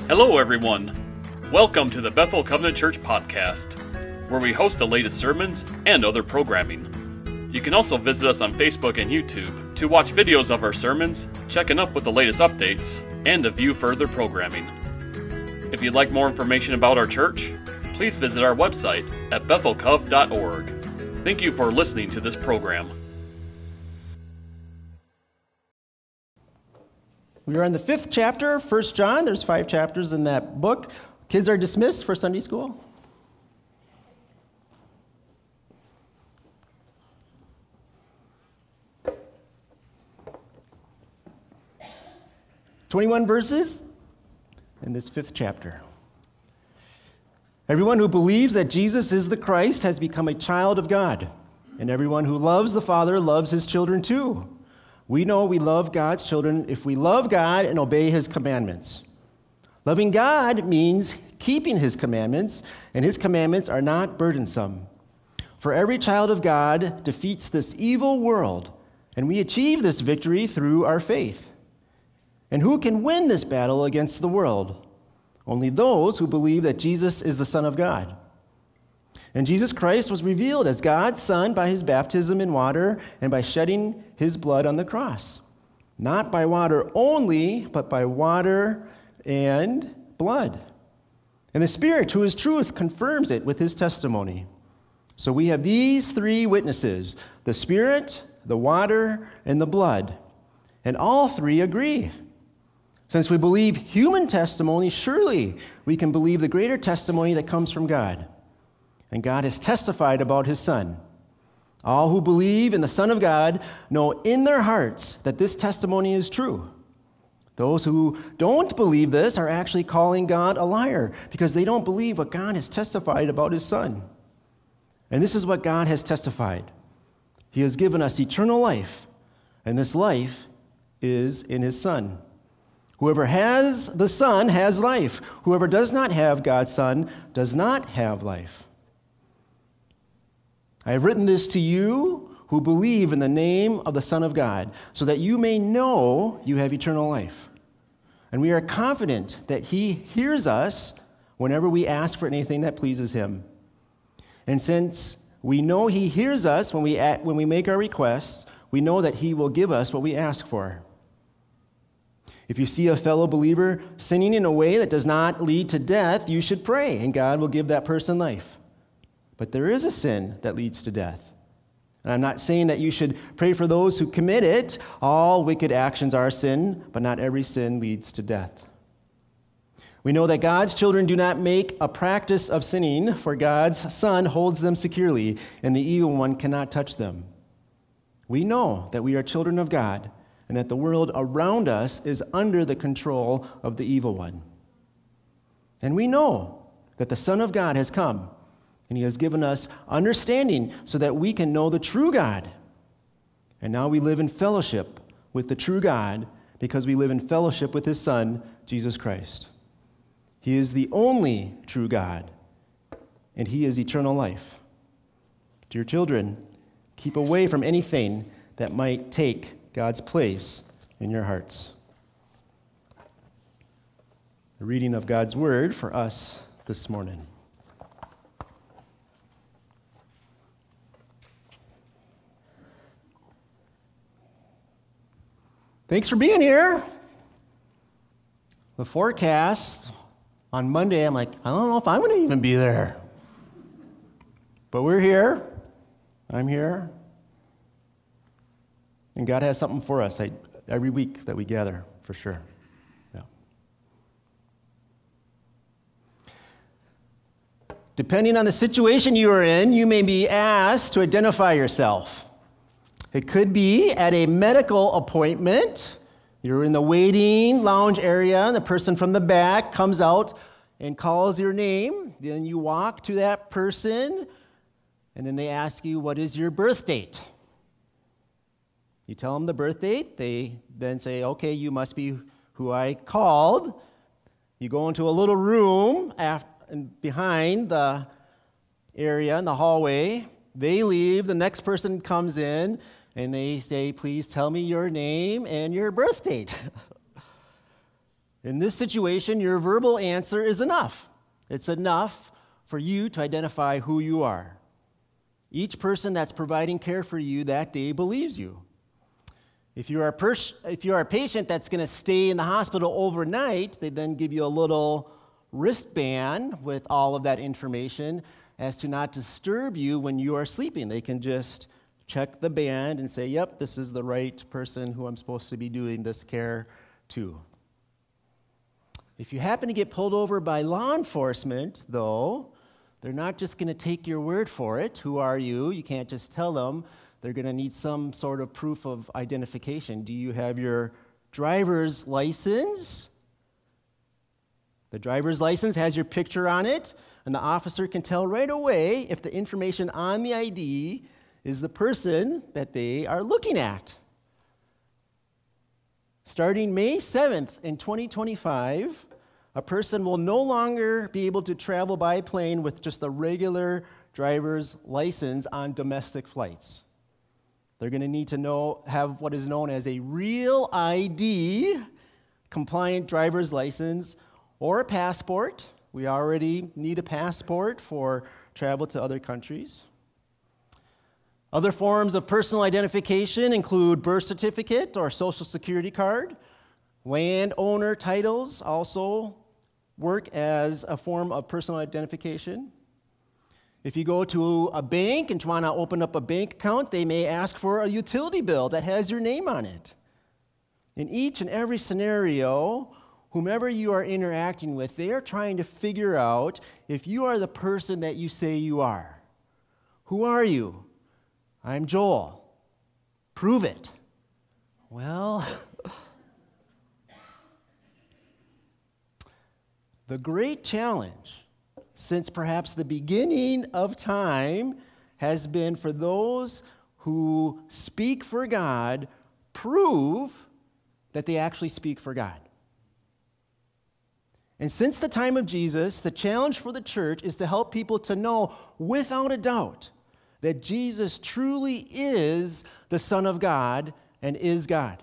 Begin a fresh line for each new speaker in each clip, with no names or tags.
Hello, everyone. Welcome to the Bethel Covenant Church podcast, where we host the latest sermons and other programming. You can also visit us on Facebook and YouTube to watch videos of our sermons, checking up with the latest updates, and to view further programming. If you'd like more information about our church, please visit our website at bethelcov.org. Thank you for listening to this program.
We are in the 5th chapter, 1 John. There's 5 chapters in that book. Kids are dismissed for Sunday school. "21 verses in this 5th chapter. Everyone who believes that Jesus is the Christ has become a child of God, and everyone who loves the Father loves his children too. We know we love God's children if we love God and obey his commandments. Loving God means keeping his commandments, and his commandments are not burdensome. For every child of God defeats this evil world, and we achieve this victory through our faith. And who can win this battle against the world? Only those who believe that Jesus is the Son of God. And Jesus Christ was revealed as God's Son by his baptism in water and by shedding his blood on the cross. Not by water only, but by water and blood. And the Spirit, who is truth, confirms it with his testimony. So we have these 3 witnesses, the Spirit, the water, and the blood. And all 3 agree. Since we believe human testimony, surely we can believe the greater testimony that comes from God. And God has testified about his Son. All who believe in the Son of God know in their hearts that this testimony is true. Those who don't believe this are actually calling God a liar because they don't believe what God has testified about his Son. And this is what God has testified. He has given us eternal life, and this life is in his Son. Whoever has the Son has life. Whoever does not have God's Son does not have life. I have written this to you who believe in the name of the Son of God, so that you may know you have eternal life. And we are confident that he hears us whenever we ask for anything that pleases him. And since we know he hears us when we make our requests, we know that he will give us what we ask for. If you see a fellow believer sinning in a way that does not lead to death, you should pray, and God will give that person life. But there is a sin that leads to death. And I'm not saying that you should pray for those who commit it. All wicked actions are sin, but not every sin leads to death. We know that God's children do not make a practice of sinning, for God's Son holds them securely, and the evil one cannot touch them. We know that we are children of God, and that the world around us is under the control of the evil one. And we know that the Son of God has come, and he has given us understanding so that we can know the true God. And now we live in fellowship with the true God because we live in fellowship with his Son, Jesus Christ. He is the only true God, and he is eternal life. Dear children, keep away from anything that might take God's place in your hearts. The reading of God's word for us this morning. Thanks for being here. The forecast on Monday, I'm like, I don't know if I'm going to even be there. But we're here. I'm here. And God has something for us every week that we gather, for sure. Yeah. Depending on the situation you are in, you may be asked to identify yourself. It could be at a medical appointment. You're in the waiting lounge area, and the person from the back comes out and calls your name. Then you walk to that person, and then they ask you, what is your birth date? You tell them the birth date. They then say, okay, you must be who I called. You go into a little room behind the area in the hallway. They leave. The next person comes in, and they say, please tell me your name and your birth date. In this situation, your verbal answer is enough. It's enough for you to identify who you are. Each person that's providing care for you that day believes you. If you are a patient that's going to stay in the hospital overnight, they then give you a little wristband with all of that information as to not disturb you when you are sleeping. They can just check the band and say, yep, this is the right person who I'm supposed to be doing this care to. If you happen to get pulled over by law enforcement, though, they're not just going to take your word for it. Who are you? You can't just tell them. They're going to need some sort of proof of identification. Do you have your driver's license? The driver's license has your picture on it, and the officer can tell right away if the information on the ID is the person that they are looking at. Starting May 7th in 2025, a person will no longer be able to travel by plane with just a regular driver's license on domestic flights. They're going to need to have what is known as a real ID, compliant driver's license, or a passport. We already need a passport for travel to other countries. Other forms of personal identification include birth certificate or social security card. Landowner titles also work as a form of personal identification. If you go to a bank and want to open up a bank account, they may ask for a utility bill that has your name on it. In each and every scenario, whomever you are interacting with, they are trying to figure out if you are the person that you say you are. Who are you? I'm Joel. Prove it. Well, the great challenge since perhaps the beginning of time has been for those who speak for God, prove that they actually speak for God. And since the time of Jesus, the challenge for the church is to help people to know without a doubt that Jesus truly is the Son of God and is God.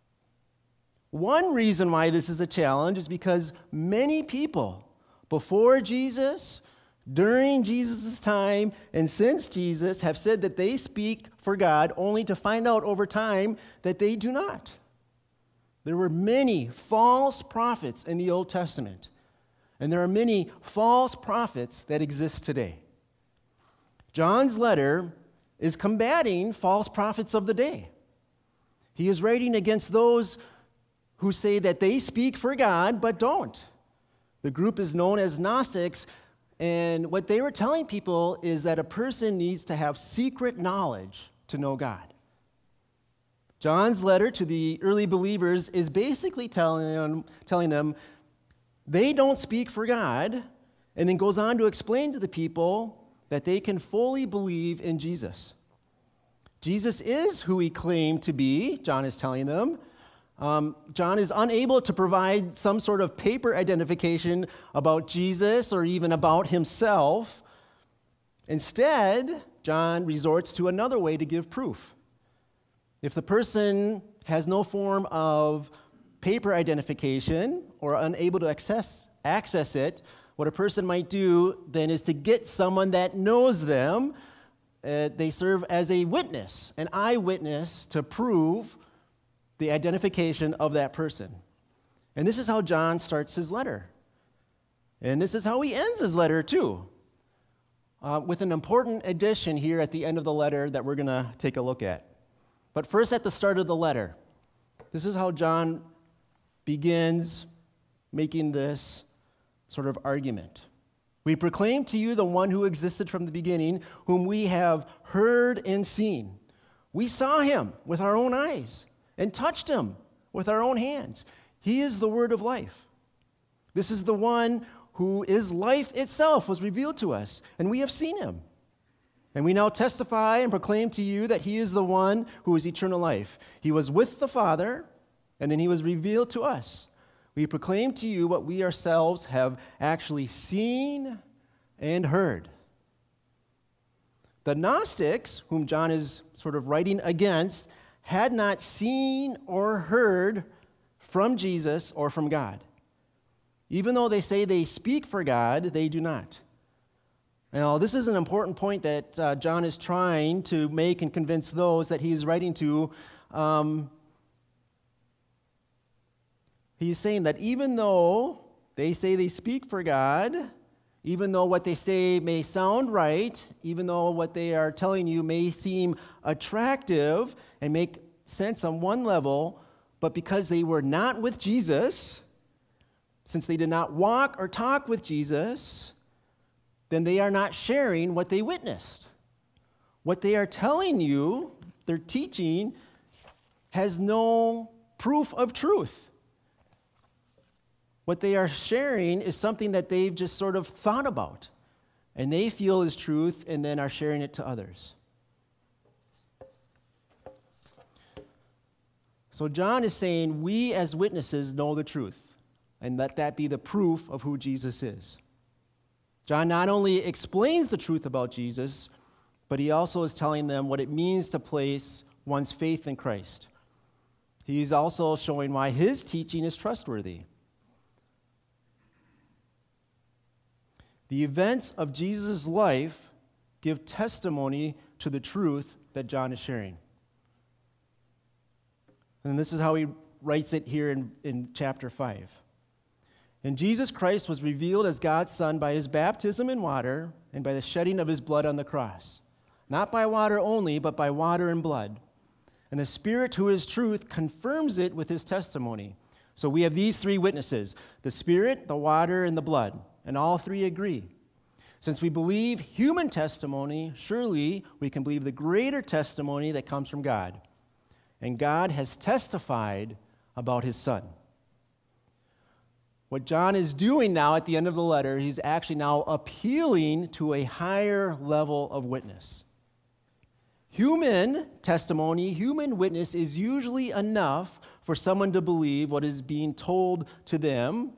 One reason why this is a challenge is because many people before Jesus, during Jesus' time, and since Jesus have said that they speak for God, only to find out over time that they do not. There were many false prophets in the Old Testament, and there are many false prophets that exist today. John's letter is combating false prophets of the day. He is writing against those who say that they speak for God but don't. The group is known as Gnostics, and what they were telling people is that a person needs to have secret knowledge to know God. John's letter to the early believers is basically telling them they don't speak for God, and then goes on to explain to the people that they can fully believe in Jesus. Jesus is who he claimed to be, John is telling them. John is unable to provide some sort of paper identification about Jesus or even about himself. Instead, John resorts to another way to give proof. If the person has no form of paper identification or unable to access it, what a person might do then is to get someone that knows them. They serve as a witness, an eyewitness, to prove the identification of that person. And this is how John starts his letter. And this is how he ends his letter, too, with an important addition here at the end of the letter that we're going to take a look at. But first, at the start of the letter, this is how John begins making this sort of argument. We proclaim to you the one who existed from the beginning, whom we have heard and seen. We saw him with our own eyes and touched him with our own hands. He is the word of life. This is the one who is life itself, was revealed to us, and we have seen him. And we now testify and proclaim to you that he is the one who is eternal life. He was with the Father, and then he was revealed to us. We proclaim to you what we ourselves have actually seen and heard. The Gnostics, whom John is sort of writing against, had not seen or heard from Jesus or from God. Even though they say they speak for God, they do not. Now, this is an important point that John is trying to make and convince those that he is writing to. He's saying that even though they say they speak for God, even though what they say may sound right, even though what they are telling you may seem attractive and make sense on one level, but because they were not with Jesus, since they did not walk or talk with Jesus, then they are not sharing what they witnessed. What they are telling you, their teaching, has no proof of truth. What they are sharing is something that they've just sort of thought about, and they feel is truth, and then are sharing it to others. So John is saying we as witnesses know the truth, and let that be the proof of who Jesus is. John not only explains the truth about Jesus, but he also is telling them what it means to place one's faith in Christ. He's also showing why his teaching is trustworthy. The events of Jesus' life give testimony to the truth that John is sharing. And this is how he writes it here in chapter 5. And Jesus Christ was revealed as God's Son by his baptism in water and by the shedding of his blood on the cross. Not by water only, but by water and blood. And the Spirit, who is truth, confirms it with his testimony. So we have these three witnesses, the Spirit, the water, and the blood. And all three agree. Since we believe human testimony, surely we can believe the greater testimony that comes from God. And God has testified about his Son. What John is doing now at the end of the letter, he's actually now appealing to a higher level of witness. Human testimony, human witness is usually enough for someone to believe what is being told to them.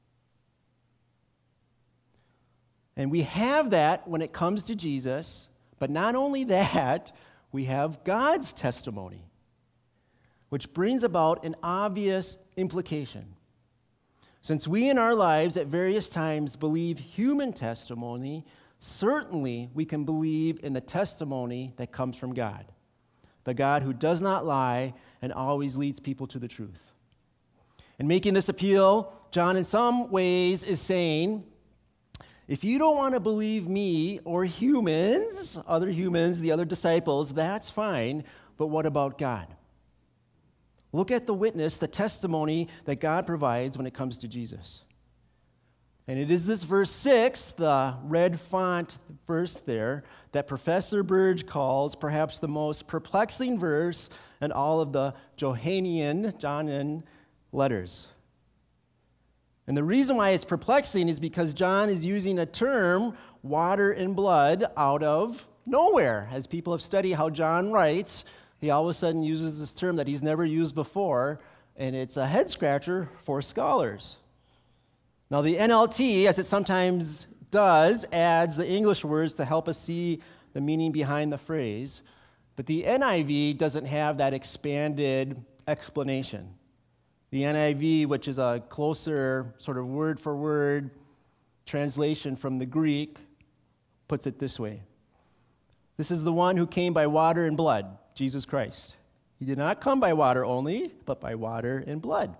And we have that when it comes to Jesus, but not only that, we have God's testimony, which brings about an obvious implication. Since we in our lives at various times believe human testimony, certainly we can believe in the testimony that comes from God, the God who does not lie and always leads people to the truth. In making this appeal, John in some ways is saying, if you don't want to believe me or humans, the other disciples, that's fine, but what about God? Look at the witness, the testimony that God provides when it comes to Jesus. And it is this verse 6, the red font verse there, that Professor Burge calls perhaps the most perplexing verse in all of the Johannine letters. And the reason why it's perplexing is because John is using a term, water and blood, out of nowhere. As people have studied how John writes, he all of a sudden uses this term that he's never used before, and it's a head-scratcher for scholars. Now, the NLT, as it sometimes does, adds the English words to help us see the meaning behind the phrase, but the NIV doesn't have that expanded explanation. The NIV, which is a closer sort of word-for-word translation from the Greek, puts it this way. This is the one who came by water and blood, Jesus Christ. He did not come by water only, but by water and blood.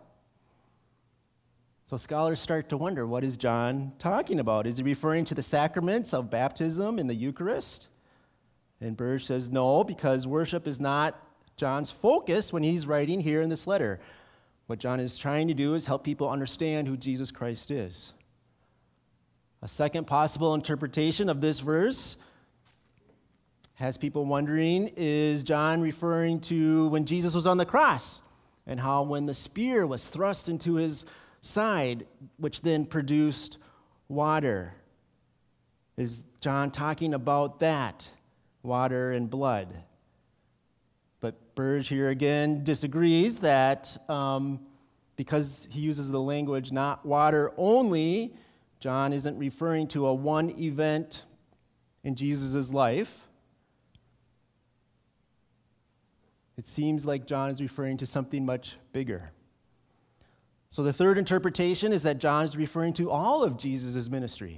So scholars start to wonder, what is John talking about? Is he referring to the sacraments of baptism in the Eucharist? And Burge says no, because worship is not John's focus when he's writing here in this letter. What John is trying to do is help people understand who Jesus Christ is. A second possible interpretation of this verse has people wondering, is John referring to when Jesus was on the cross and how when the spear was thrust into his side, which then produced water? Is John talking about that, water and blood? But Burge here again disagrees that because he uses the language not water only, John isn't referring to a one event in Jesus' life. It seems like John is referring to something much bigger. So the third interpretation is that John is referring to all of Jesus' ministry.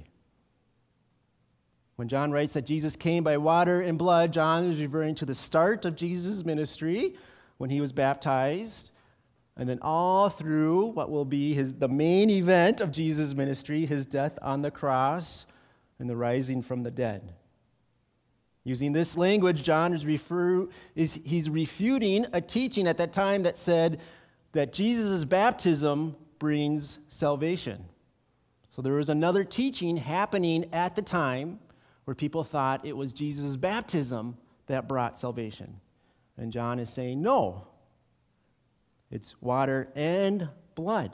When John writes that Jesus came by water and blood, John is referring to the start of Jesus' ministry when he was baptized, and then all through what will be the main event of Jesus' ministry, his death on the cross and the rising from the dead. Using this language, John he's refuting a teaching at that time that said that Jesus' baptism brings salvation. So there was another teaching happening at the time where people thought it was Jesus' baptism that brought salvation. And John is saying, no, it's water and blood.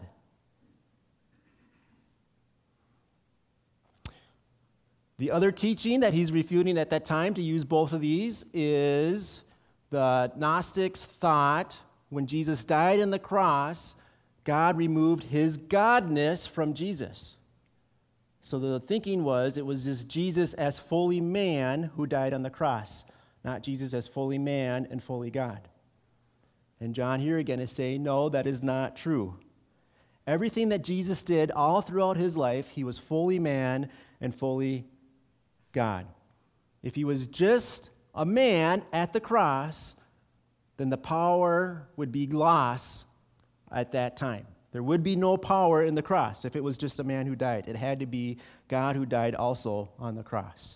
The other teaching that he's refuting at that time, to use both of these, is the Gnostics thought when Jesus died on the cross, God removed his godness from Jesus. So the thinking was it was just Jesus as fully man who died on the cross, not Jesus as fully man and fully God. And John here again is saying, no, that is not true. Everything that Jesus did all throughout his life, he was fully man and fully God. If he was just a man at the cross, then the power would be lost at that time. There would be no power in the cross if it was just a man who died. It had to be God who died also on the cross.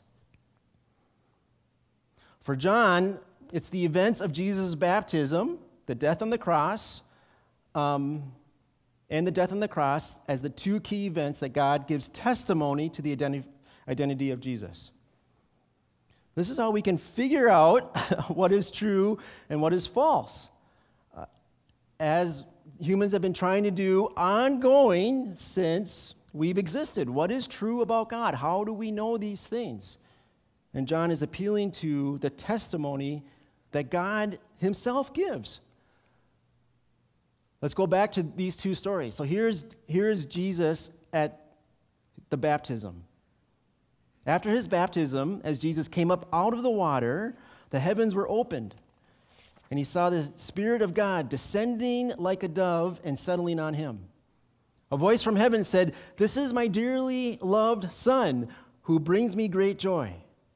For John, it's the events of Jesus' baptism, the death on the cross, and the death on the cross as the two key events that God gives testimony to the identity of Jesus. This is how we can figure out what is true and what is false. As humans have been trying to do ongoing since we've existed. What is true about God? How do we know these things? And John is appealing to the testimony that God himself gives. Let's go back to these two stories. So here's Jesus at the baptism. After his baptism, as Jesus came up out of the water, the heavens were opened, and he saw the Spirit of God descending like a dove and settling on him. A voice from heaven said, "This is my dearly loved Son, who brings me great joy."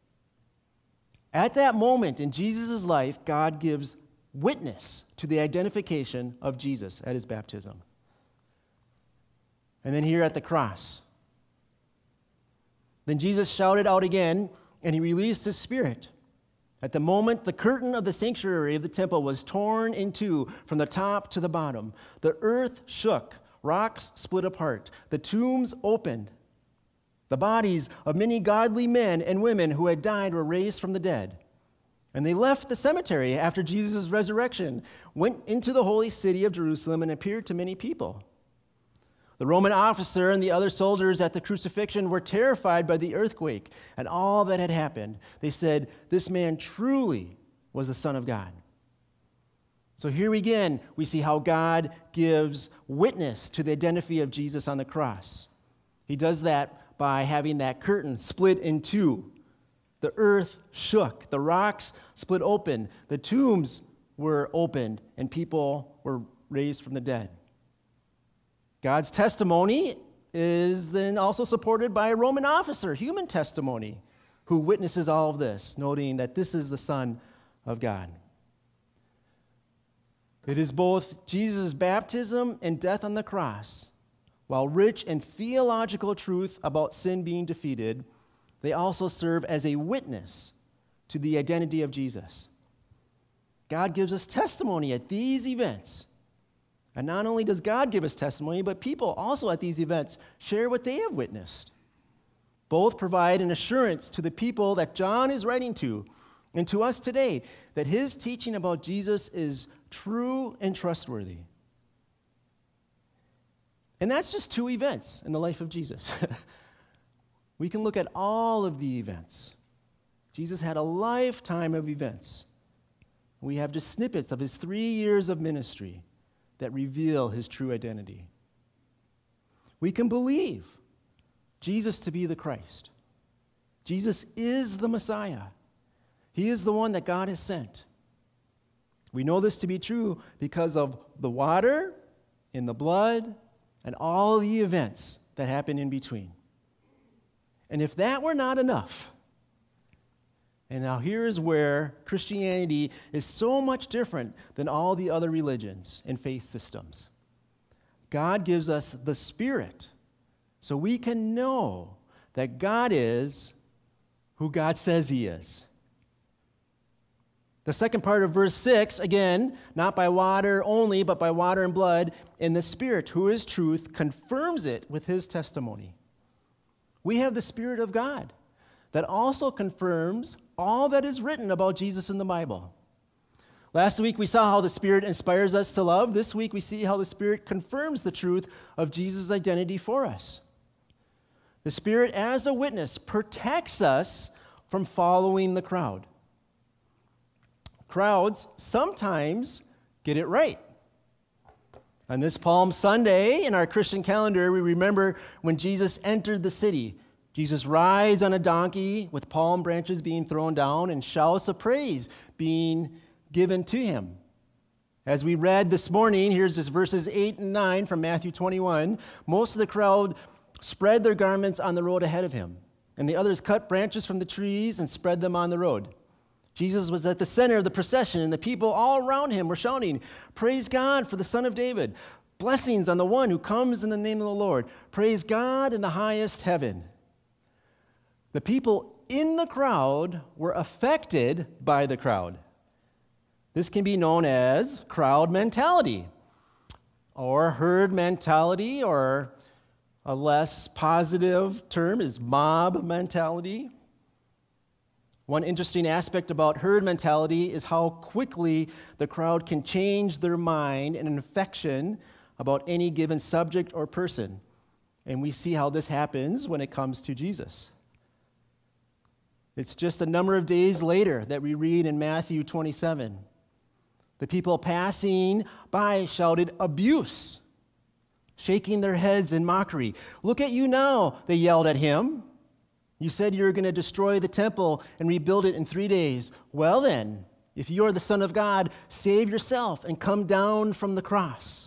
At that moment in Jesus' life, God gives witness to the identification of Jesus at his baptism. And then here at the cross, then Jesus shouted out again, and he released his Spirit. At the moment, the curtain of the sanctuary of the temple was torn in two from the top to the bottom. The earth shook, rocks split apart, the tombs opened. The bodies of many godly men and women who had died were raised from the dead. And they left the cemetery after Jesus' resurrection, went into the holy city of Jerusalem, and appeared to many people. The Roman officer and the other soldiers at the crucifixion were terrified by the earthquake and all that had happened. They said, "This man truly was the Son of God." So here again, we see how God gives witness to the identity of Jesus on the cross. He does that by having that curtain split in two. The earth shook, the rocks split open, the tombs were opened, and people were raised from the dead. God's testimony is then also supported by a Roman officer, human testimony, who witnesses all of this, noting that this is the Son of God. It is both Jesus' baptism and death on the cross. While rich in theological truth about sin being defeated, they also serve as a witness to the identity of Jesus. God gives us testimony at these events. And not only does God give us testimony, but people also at these events share what they have witnessed. Both provide an assurance to the people that John is writing to and to us today that his teaching about Jesus is true and trustworthy. And that's just two events in the life of Jesus. We can look at all of the events. Jesus had a lifetime of events. We have just snippets of his 3 years of ministry that reveal his true identity. We can believe Jesus to be the Christ. Jesus is the Messiah. He is the one that God has sent. We know this to be true because of the water and the blood and all the events that happen in between. And if that were not enough, and now here is where Christianity is so much different than all the other religions and faith systems. God gives us the Spirit so we can know that God is who God says He is. The second part of verse 6, again, not by water only, but by water and blood, and the Spirit, who is truth, confirms it with His testimony. We have the Spirit of God that also confirms all that is written about Jesus in the Bible. Last week we saw how the Spirit inspires us to love. This week we see how the Spirit confirms the truth of Jesus' identity for us. The Spirit, as a witness, protects us from following the crowd. Crowds sometimes get it right. On this Palm Sunday in our Christian calendar, we remember when Jesus entered the city. Jesus rides on a donkey with palm branches being thrown down and shouts of praise being given to him. As we read this morning, here's just verses 8 and 9 from Matthew 21. Most of the crowd spread their garments on the road ahead of him, and the others cut branches from the trees and spread them on the road. Jesus was at the center of the procession, and the people all around him were shouting, "Praise God for the Son of David. Blessings on the one who comes in the name of the Lord. Praise God in the highest heaven." The people in the crowd were affected by the crowd. This can be known as crowd mentality, or herd mentality, or a less positive term is mob mentality. One interesting aspect about herd mentality is how quickly the crowd can change their mind in an affection about any given subject or person. And we see how this happens when it comes to Jesus. It's just a number of days later that we read in Matthew 27. The people passing by shouted abuse, shaking their heads in mockery. "Look at you now," they yelled at him. "You said you were going to destroy the temple and rebuild it in 3 days. Well then, if you are the Son of God, save yourself and come down from the cross."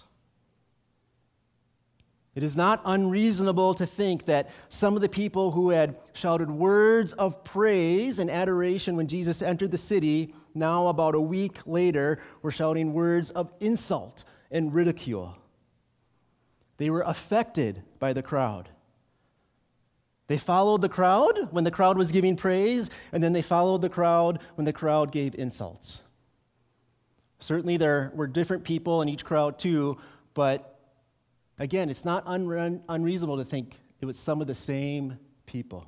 It is not unreasonable to think that some of the people who had shouted words of praise and adoration when Jesus entered the city, now about a week later, were shouting words of insult and ridicule. They were affected by the crowd. They followed the crowd when the crowd was giving praise, and then they followed the crowd when the crowd gave insults. Certainly there were different people in each crowd too, but again, it's not unreasonable to think it was some of the same people.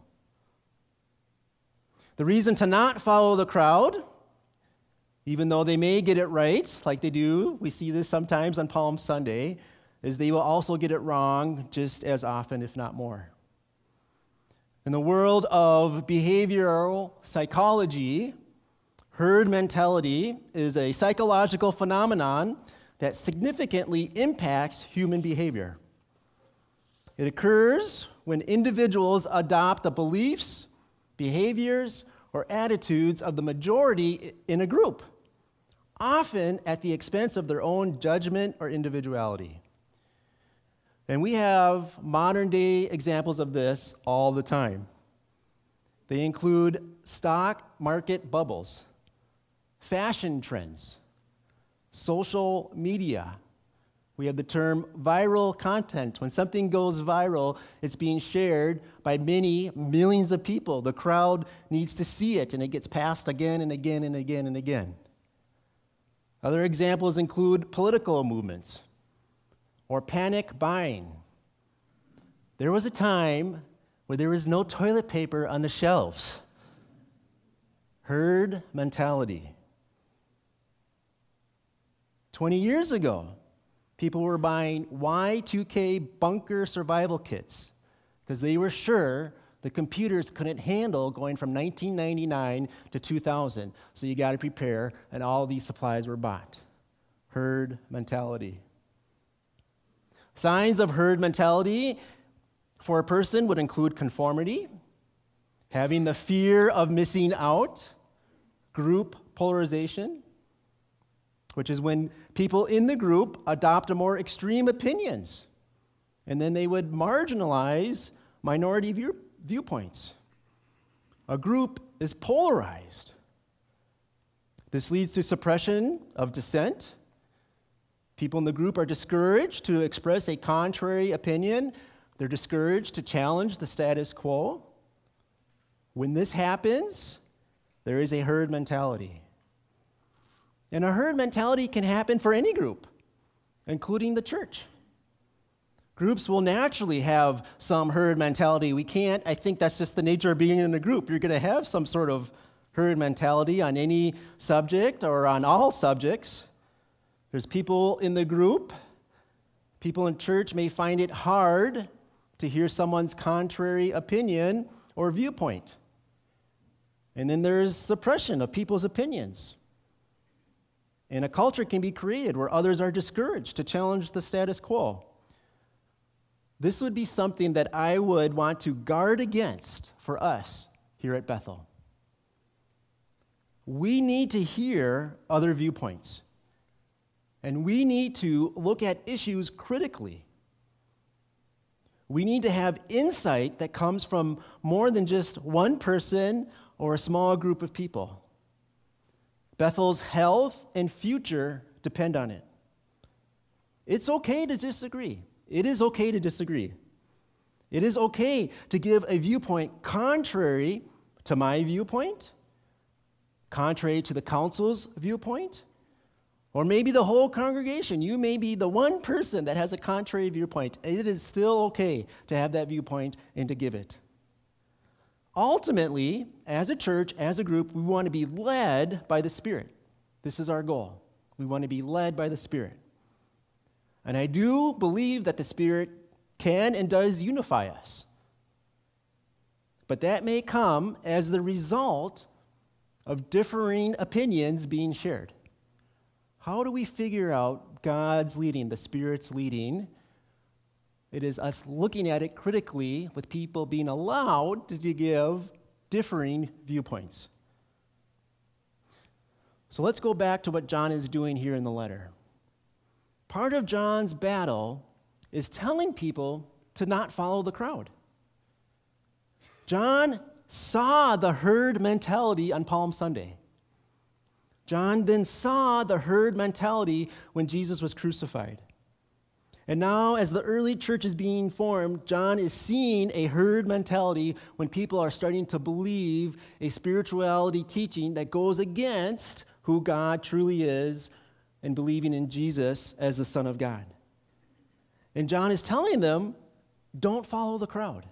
The reason to not follow the crowd, even though they may get it right, like they do, we see this sometimes on Palm Sunday, is they will also get it wrong just as often, if not more. In the world of behavioral psychology, herd mentality is a psychological phenomenon that significantly impacts human behavior. It occurs when individuals adopt the beliefs, behaviors, or attitudes of the majority in a group, often at the expense of their own judgment or individuality. And we have modern-day examples of this all the time. They include stock market bubbles, fashion trends, social media. We have the term viral content. When something goes viral, it's being shared by many millions of people. The crowd needs to see it, and it gets passed again and again and again and again. Other examples include political movements or panic buying. There was a time where there was no toilet paper on the shelves. Herd mentality. 20 years ago, people were buying Y2K bunker survival kits because they were sure the computers couldn't handle going from 1999 to 2000. So you got to prepare, and all these supplies were bought. Herd mentality. Signs of herd mentality for a person would include conformity, having the fear of missing out, group polarization, which is when people in the group adopt a more extreme opinions and then they would marginalize minority viewpoints. A group is polarized. This leads to suppression of dissent. People in the group are discouraged to express a contrary opinion. They're discouraged to challenge the status quo. When this happens, there is a herd mentality. And a herd mentality can happen for any group, including the church. Groups will naturally have some herd mentality. I think that's just the nature of being in a group. You're going to have some sort of herd mentality on any subject or on all subjects. There's people in the group. People in church may find it hard to hear someone's contrary opinion or viewpoint. And then there's suppression of people's opinions. And a culture can be created where others are discouraged to challenge the status quo. This would be something that I would want to guard against for us here at Bethel. We need to hear other viewpoints. And we need to look at issues critically. We need to have insight that comes from more than just one person or a small group of people. Bethel's health and future depend on it. It's okay to disagree. It is okay to disagree. It is okay to give a viewpoint contrary to my viewpoint, contrary to the council's viewpoint, or maybe the whole congregation. You may be the one person that has a contrary viewpoint. It is still okay to have that viewpoint and to give it. Ultimately, as a church, as a group, we want to be led by the Spirit. This is our goal. We want to be led by the Spirit. And I do believe that the Spirit can and does unify us. But that may come as the result of differing opinions being shared. How do we figure out God's leading, the Spirit's leading? It is us looking at it critically with people being allowed to give differing viewpoints. So let's go back to what John is doing here in the letter. Part of John's battle is telling people to not follow the crowd. John saw the herd mentality on Palm Sunday. John then saw the herd mentality when Jesus was crucified. And now, as the early church is being formed, John is seeing a herd mentality when people are starting to believe a spirituality teaching that goes against who God truly is and believing in Jesus as the Son of God. And John is telling them, don't follow the crowd.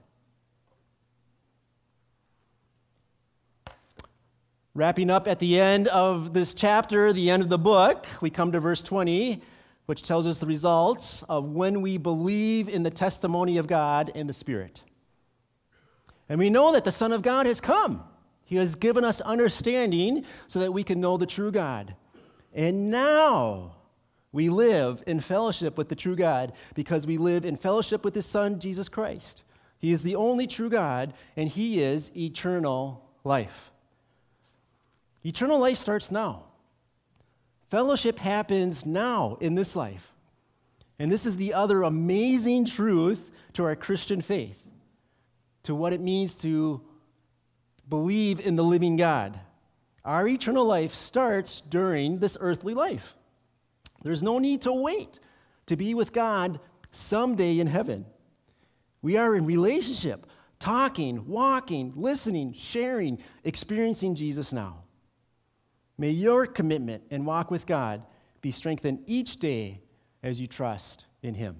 Wrapping up at the end of this chapter, the end of the book, we come to verse 20, which tells us the results of when we believe in the testimony of God and the Spirit. And we know that the Son of God has come. He has given us understanding so that we can know the true God. And now we live in fellowship with the true God because we live in fellowship with His Son, Jesus Christ. He is the only true God, and He is eternal life. Eternal life starts now. Fellowship happens now in this life. And this is the other amazing truth to our Christian faith, to what it means to believe in the living God. Our eternal life starts during this earthly life. There's no need to wait to be with God someday in heaven. We are in relationship, talking, walking, listening, sharing, experiencing Jesus now. May your commitment and walk with God be strengthened each day as you trust in Him.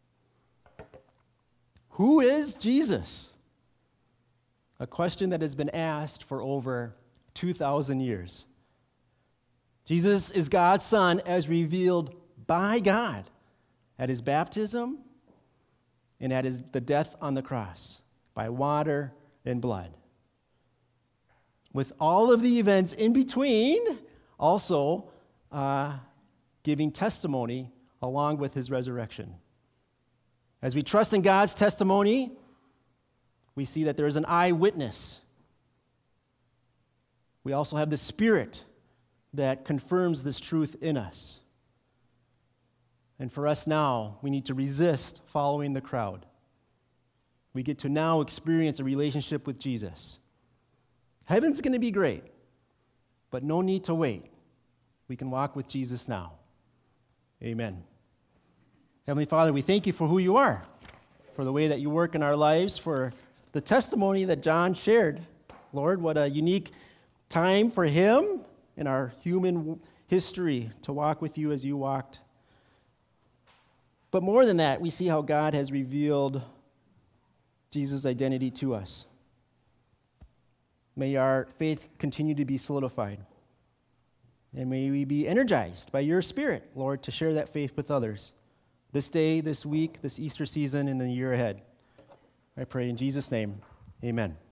Who is Jesus? A question that has been asked for over 2,000 years. Jesus is God's Son as revealed by God at His baptism and at the death on the cross by water and blood. With all of the events in between, also giving testimony along with His resurrection. As we trust in God's testimony, we see that there is an eyewitness. We also have the Spirit that confirms this truth in us. And for us now, we need to resist following the crowd. We get to now experience a relationship with Jesus. Heaven's going to be great, but no need to wait. We can walk with Jesus now. Amen. Heavenly Father, we thank you for who you are, for the way that you work in our lives, for the testimony that John shared. Lord, what a unique time for him in our human history to walk with you as you walked. But more than that, we see how God has revealed Jesus' identity to us. May our faith continue to be solidified. And may we be energized by your Spirit, Lord, to share that faith with others this day, this week, this Easter season, and the year ahead. I pray in Jesus' name, amen.